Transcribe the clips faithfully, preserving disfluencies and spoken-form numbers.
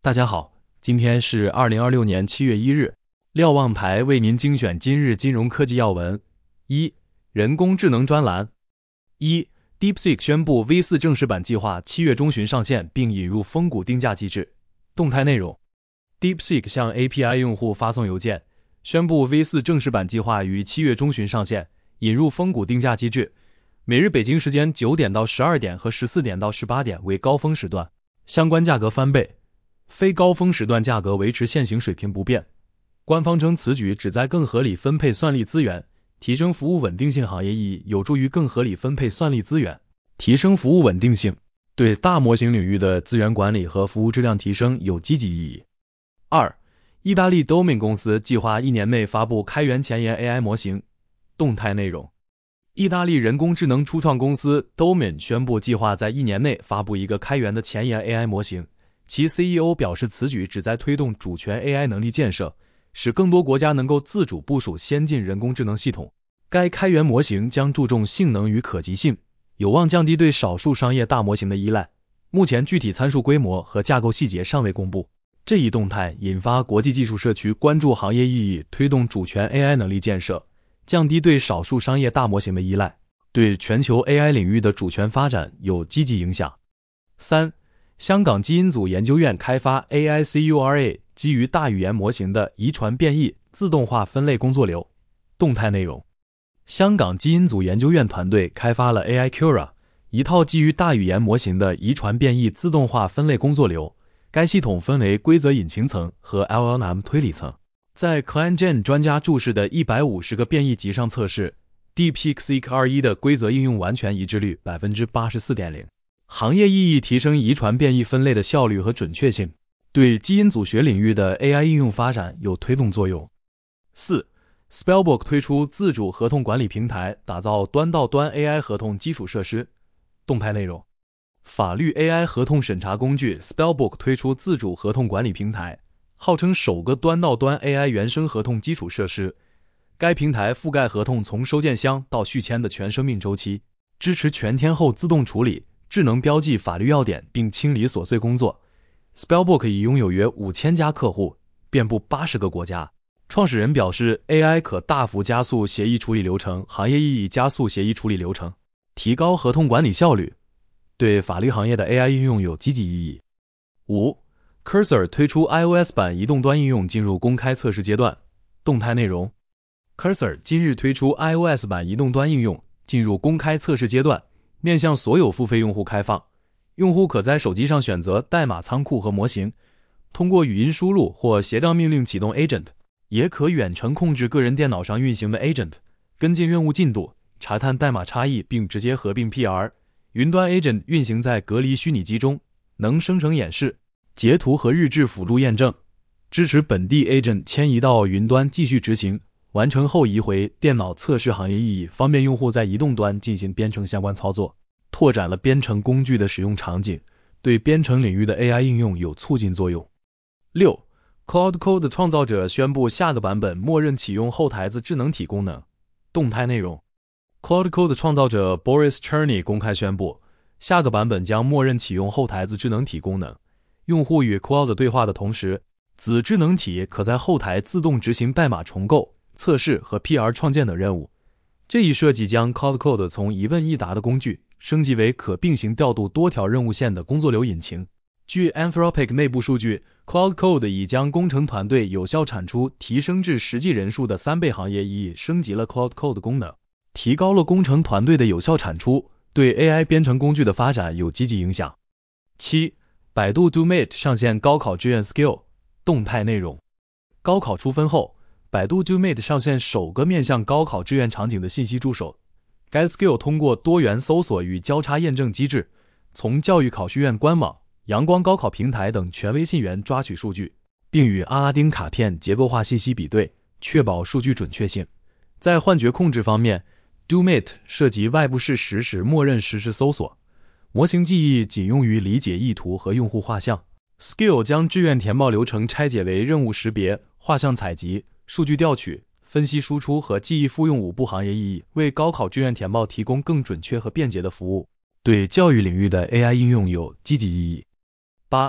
大家好，今天是二零二六年七月一日，瞭望牌为您精选今日金融科技要闻。一、人工智能专栏。一、DeepSeek 宣布 V 四 正式版计划七月中旬上线，并引入峰谷定价机制。动态内容 ：DeepSeek 向 A P I 用户发送邮件，宣布 V 四 正式版计划于七月中旬上线，引入峰谷定价机制。每日北京时间九点到十二点和十四点到十八点为高峰时段，相关价格翻倍。非高峰时段价格维持现行水平不变。官方称此举旨在更合理分配算力资源，提升服务稳定性，行业意义有助于更合理分配算力资源，提升服务稳定性，对大模型领域的资源管理和服务质量提升有积极意义。二、意大利 Domain 公司计划一年内发布开源前沿 A I 模型。动态内容：意大利人工智能初创公司 Domain 宣布计划在一年内发布一个开源的前沿 A I 模型。其 C E O 表示，此举旨在推动主权 A I 能力建设，使更多国家能够自主部署先进人工智能系统。该开源模型将注重性能与可及性，有望降低对少数商业大模型的依赖。目前具体参数规模和架构细节尚未公布。这一动态引发国际技术社区关注行业意义，推动主权 A I 能力建设，降低对少数商业大模型的依赖，对全球 A I 领域的主权发展有积极影响。三、香港基因组研究院开发 A I C U R A 基于大语言模型的遗传变异自动化分类工作流。动态内容：香港基因组研究院团队开发了 A I Cura， 一套基于大语言模型的遗传变异自动化分类工作流。该系统分为规则引擎层和 L L M 推理层。在 ClientGen 专家注释的一百五十个变异集上测试， DeepSeek 二十一 的规则应用完全一致率 百分之八十四点零。行业意义提升遗传变异分类的效率和准确性，对基因组学领域的 A I 应用发展有推动作用。四、Spellbook 推出自主合同管理平台，打造端到端 A I 合同基础设施。动态内容：法律 A I 合同审查工具 Spellbook 推出自主合同管理平台，号称首个端到端 A I 原生合同基础设施。该平台覆盖合同从收件箱到续签的全生命周期，支持全天候自动处理、智能标记法律要点并清理琐碎工作。 Spellbook 已拥有约五千家客户，遍布八十个国家。创始人表示， A I 可大幅加速协议处理流程，行业意义加速协议处理流程，提高合同管理效率，对法律行业的 A I 应用有积极意义。五、Cursor 推出 iOS 版移动端应用进入公开测试阶段。动态内容： Cursor 今日推出 iOS 版移动端应用进入公开测试阶段，面向所有付费用户开放。用户可在手机上选择代码仓库和模型，通过语音输入或协调命令启动 Agent， 也可远程控制个人电脑上运行的 Agent， 跟进任务进度，查探代码差异并直接合并 P R。 云端 Agent 运行在隔离虚拟机中，能生成演示、截图和日志辅助验证，支持本地 Agent 迁移到云端继续执行，完成后移回电脑测试。行业意义方便用户在移动端进行编程相关操作，拓展了编程工具的使用场景，对编程领域的 A I 应用有促进作用。六、Cloud Code 创造者宣布下个版本默认启用后台子智能体功能。动态内容： Cloud Code 创造者 Boris Cherny 公开宣布，下个版本将默认启用后台子智能体功能。用户与 Cloud 对话的同时，子智能体可在后台自动执行代码重构、测试和 P R 创建等任务。这一设计将 Cloud Code 从一问一答的工具升级为可并行调度多条任务线的工作流引擎。据 Anthropic 内部数据， Cloud Code 已将工程团队有效产出提升至实际人数的三倍。行业意义升级了 Cloud Code 功能，提高了工程团队的有效产出，对 A I 编程工具的发展有积极影响。七、百度 DoMate 上线高考志愿 Skill。 动态内容：高考出分后，百度 DoMate 上线首个面向高考志愿场景的信息助手。该 Skill 通过多元搜索与交叉验证机制，从教育考试院官网、阳光高考平台等权威信源抓取数据，并与阿拉丁卡片结构化信息比对，确保数据准确性。在幻觉控制方面， DoMate 涉及外部事实时默认实时搜索，模型记忆仅用于理解意图和用户画像。Skill 将志愿填报流程拆解为任务识别、画像采集、数据调取、分析输出和记忆复用五步。行业意义为高考志愿填报提供更准确和便捷的服务，对教育领域的 A I 应用有积极意义。八、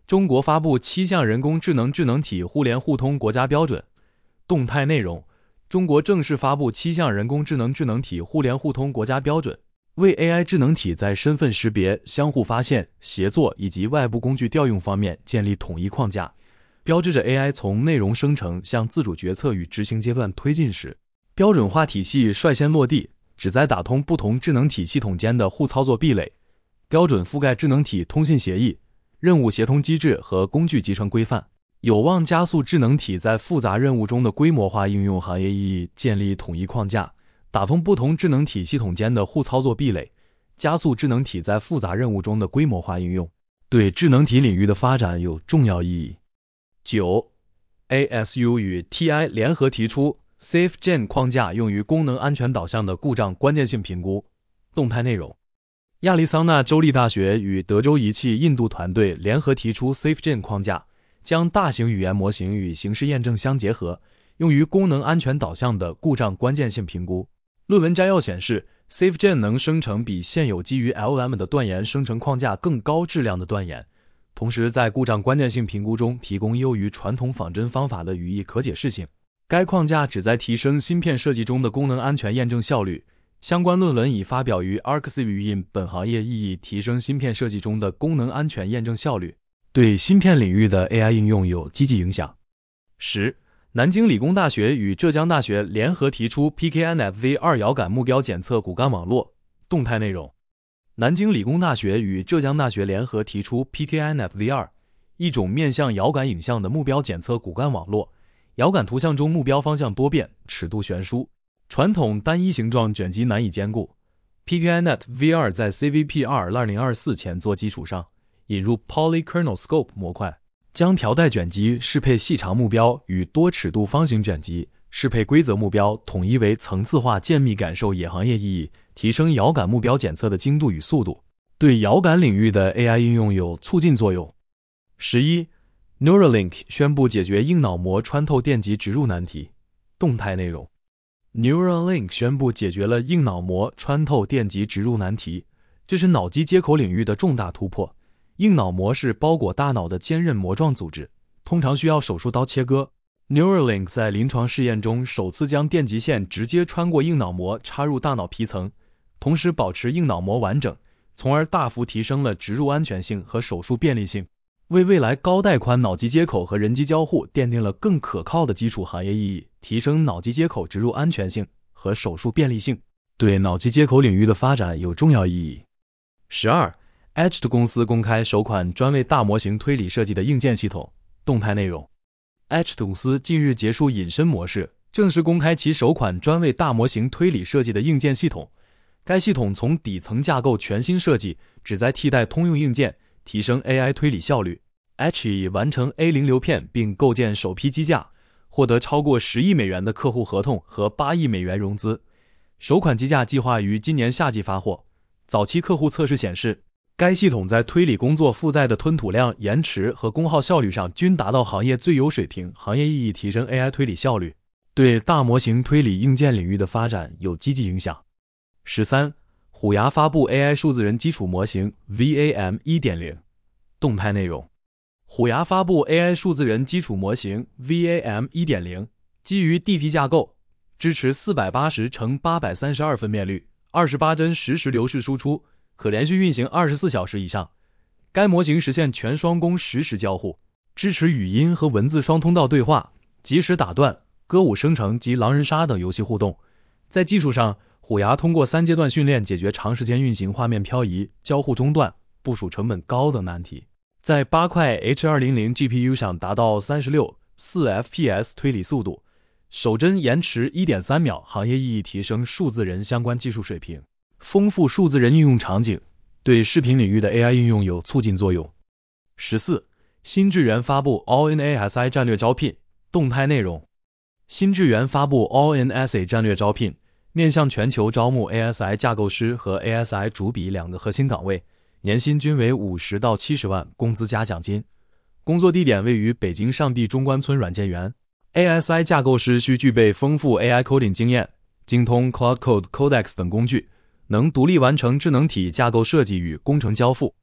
中国发布七项人工智能智能体互联互通国家标准。动态内容：中国正式发布七项人工智能智能体互联互通国家标准，为 A I 智能体在身份识别、相互发现、协作以及外部工具调用方面建立统一框架，标志着 A I 从内容生成向自主决策与执行阶段推进时，标准化体系率先落地，旨在打通不同智能体系统间的互操作壁垒，标准覆盖智能体通信协议、任务协同机制和工具集成规范，有望加速智能体在复杂任务中的规模化应用，行业意义建立统一框架，打通不同智能体系统间的互操作壁垒，加速智能体在复杂任务中的规模化应用，对智能体领域的发展有重要意义。九 A S U 与 T I 联合提出 SafeGen 框架，用于功能安全导向的故障关键性评估。动态内容：亚利桑那州立大学与德州仪器印度团队联合提出 SafeGen 框架，将大型语言模型与形式验证相结合，用于功能安全导向的故障关键性评估。论文摘要显示， SafeGen 能生成比现有基于 L M 的断言生成框架更高质量的断言，同时在故障关键性评估中提供优于传统仿真方法的语义可解释性。该框架旨在提升芯片设计中的功能安全验证效率。相关论文已发表于 Arxiv in 本行业意义提升芯片设计中的功能安全验证效率，对芯片领域的 A I 应用有积极影响。十南京理工大学与浙江大学联合提出 P K I N F V 二 遥感目标检测骨干网络。动态内容：南京理工大学与浙江大学联合提出 P K I N F V 二， 一种面向遥感影像的目标检测骨干网络。遥感图像中目标方向多变，尺度悬殊，传统单一形状卷积难以兼顾。P K I N F V 二 在 C V P 二 二零二四前作基础上，引入 Polykernel Scope 模块，将条带卷积适配细长目标与多尺度方形卷积适配规则目标统一为层次化渐密感受，也行业意义提升遥感目标检测的精度与速度，对遥感领域的 A I 应用有促进作用。十一 Neuralink 宣布解决硬脑膜穿透电极植入难题。动态内容： Neuralink 宣布解决了硬脑膜穿透电极植入难题，这是脑机接口领域的重大突破。硬脑膜是包裹大脑的坚韧膜状组织，通常需要手术刀切割。Neuralink 在临床试验中首次将电极线直接穿过硬脑膜插入大脑皮层，同时保持硬脑膜完整，从而大幅提升了植入安全性和手术便利性，为未来高带宽脑机接口和人机交互奠定了更可靠的基础，行业意义提升脑机接口植入安全性和手术便利性，对脑机接口领域的发展有重要意义。十二 Edge 公司公开首款专为大模型推理设计的硬件系统。动态内容： Edge 公司近日结束隐身模式，正式公开其首款专为大模型推理设计的硬件系统。该系统从底层架构全新设计，旨在替代通用硬件，提升 A I 推理效率。Edge 已完成 A 零 流片并构建首批机架，获得超过十亿美元的客户合同和八亿美元融资。首款机架计划于今年夏季发货。早期客户测试显示，该系统在推理工作负载的吞吐量、延迟和功耗效率上均达到行业最优水平，行业意义提升 A I 推理效率，对大模型推理硬件领域的发展有积极影响。十三虎牙发布 A I 数字人基础模型 V A M 一点零。 动态内容：虎牙发布 A I 数字人基础模型 V A M 一点零， 基于 D P 架构，支持四百八十乘八百三十二分辨率，二十八帧实时流式输出，可连续运行二十四小时以上。该模型实现全双工实时交互，支持语音和文字双通道对话，即时打断、歌舞生成及狼人杀等游戏互动。在技术上，虎牙通过三阶段训练解决长时间运行画面漂移、交互中断、部署成本高等难题，在八块 H 二百 G P U 上达到三十六点四 F P S 推理速度，首帧延迟 一点三秒，行业意义提升数字人相关技术水平，丰富数字人应用场景，对视频领域的 A I 应用有促进作用。十四新智源发布 All in A S I 战略招聘。动态内容：新智源发布 All in S A 战略招聘，面向全球招募 A S I 架构师和 A S I 主笔两个核心岗位，年薪均为五十到七十万，工资加奖金。工作地点位于北京上地中关村软件园。A S I 架构师需具备丰富 A I coding 经验，精通 Cloud Code Codex 等工具，能独立完成智能体架构设计与工程交付。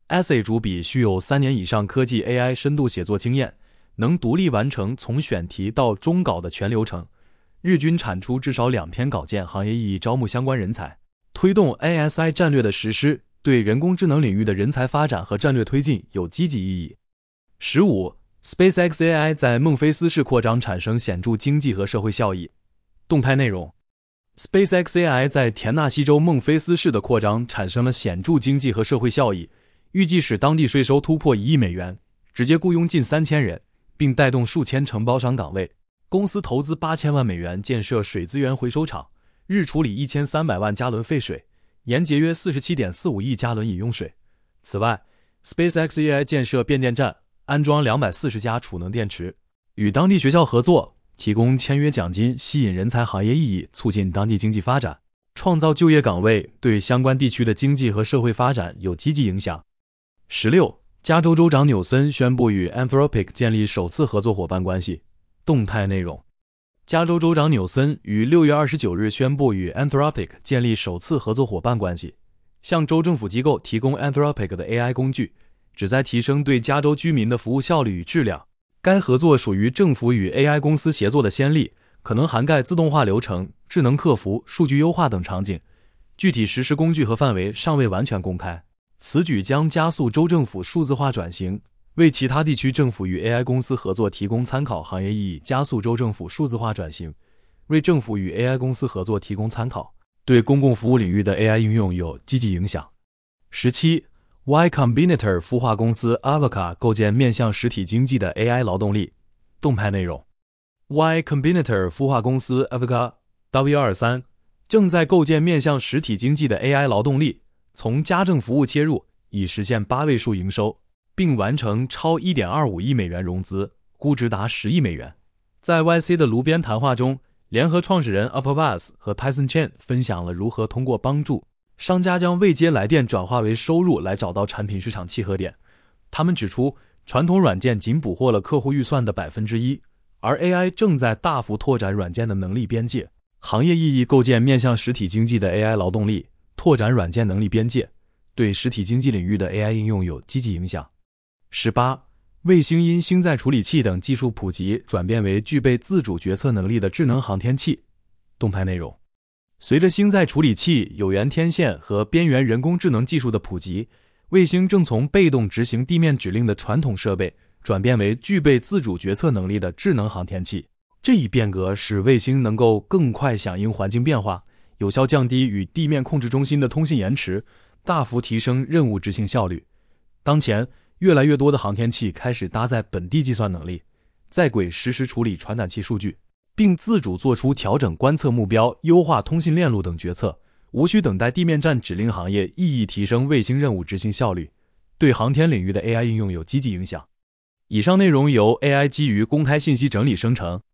Essay 主笔需有三年以上科技 A I 深度写作经验，能独立完成从选题到终稿的全流程，日均产出至少两篇稿件，行业意义招募相关人才，推动 A S I 战略的实施，对人工智能领域的人才发展和战略推进有积极意义。十五 SpaceX A I 在孟菲斯市扩张产生显著经济和社会效益。动态内容 SpaceX A I 在田纳西州孟菲斯市的扩张产生了显著经济和社会效益，预计使当地税收突破一亿美元，直接雇佣近三千人，并带动数千承包商岗位。公司投资八千万美元建设水资源回收厂，日处理一千三百万加仑废水，年节约 四十七点四五亿加仑饮用水。此外 SpaceX A I 建设变电站，安装两百四十家储能电池，与当地学校合作，提供签约奖金，吸引人才，行业意义，促进当地经济发展，创造就业岗位，对相关地区的经济和社会发展有积极影响。十六加州州长纽森宣布与 Anthropic 建立首次合作伙伴关系。动态内容加州州长纽森于六月二十九日宣布与 Anthropic 建立首次合作伙伴关系，向州政府机构提供 Anthropic 的 A I 工具，旨在提升对加州居民的服务效率与质量。该合作属于政府与 A I 公司协作的先例，可能涵盖自动化流程、智能客服、数据优化等场景，具体实施工具和范围尚未完全公开。此举将加速州政府数字化转型，为其他地区政府与 A I 公司合作提供参考，行业意义，加速州政府数字化转型，为政府与 A I 公司合作提供参考，对公共服务领域的 A I 应用有积极影响。十七 Y Combinator 孵化公司 Avoka 构建面向实体经济的 A I 劳动力。动态内容 Y Combinator 孵化公司 Avoka W 二十三 正在构建面向实体经济的 A I 劳动力，从家政服务切入，以实现八位数营收，并完成超 一点二五亿美元融资，估值达十亿美元。在 Y C 的炉边谈话中，联合创始人 Upavas 和 Tyson Chen 分享了如何通过帮助商家将未接来电转化为收入来找到产品市场契合点。他们指出，传统软件仅捕获了客户预算的 百分之一， 而 A I 正在大幅拓展软件的能力边界。行业意义构建面向实体经济的 A I 劳动力，拓展软件能力边界，对实体经济领域的 A I 应用有积极影响。十八卫星因星载处理器等技术普及，转变为具备自主决策能力的智能航天器。动态内容随着星载处理器、有源天线和边缘人工智能技术的普及，卫星正从被动执行地面指令的传统设备转变为具备自主决策能力的智能航天器。这一变革使卫星能够更快响应环境变化，有效降低与地面控制中心的通信延迟，大幅提升任务执行效率。当前，越来越多的航天器开始搭载本地计算能力，在轨实时处理传感器数据，并自主做出调整观测目标、优化通信链路等决策，无需等待地面站指令。行业意义提升卫星任务执行效率，对航天领域的 A I 应用有积极影响。以上内容由 A I 基于公开信息整理生成，